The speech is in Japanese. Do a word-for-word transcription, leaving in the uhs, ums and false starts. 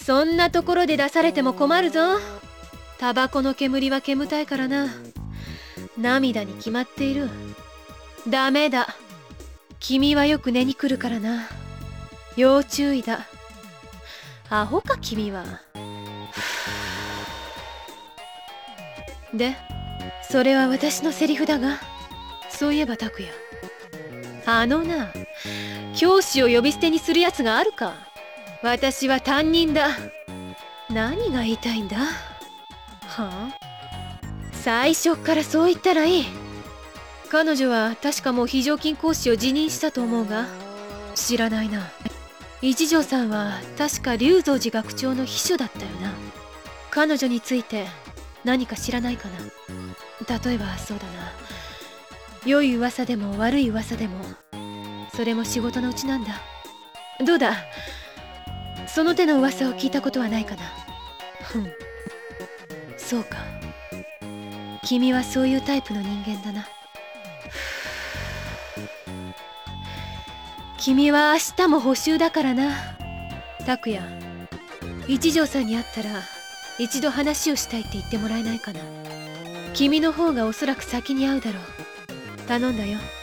そんなところで出されても困るぞ。タバコの煙は煙たいからな。涙に決まっている。ダメだ。君はよく寝に来るからな。要注意だ。アホか君は。で、それは私のセリフだが、そういえば拓也、あのな、教師を呼び捨てにするやつがあるか。私は担任だ。何が言いたいんだ。はあ、最初っからそう言ったらいい。彼女は確かもう非常勤講師を辞任したと思うが。知らないな。一条さんは確か龍蔵寺学長の秘書だったよな。彼女について何か知らないかな。例えばそうだな、良い噂でも悪い噂でも、それも仕事のうちなんだ。どうだ、その手の噂を聞いたことはないかな。ふん、そうか。君はそういうタイプの人間だな。君は明日も補習だからな。拓也、一条さんに会ったら一度話をしたいって言ってもらえないかな。君の方がおそらく先に会うだろう。頼んだよ。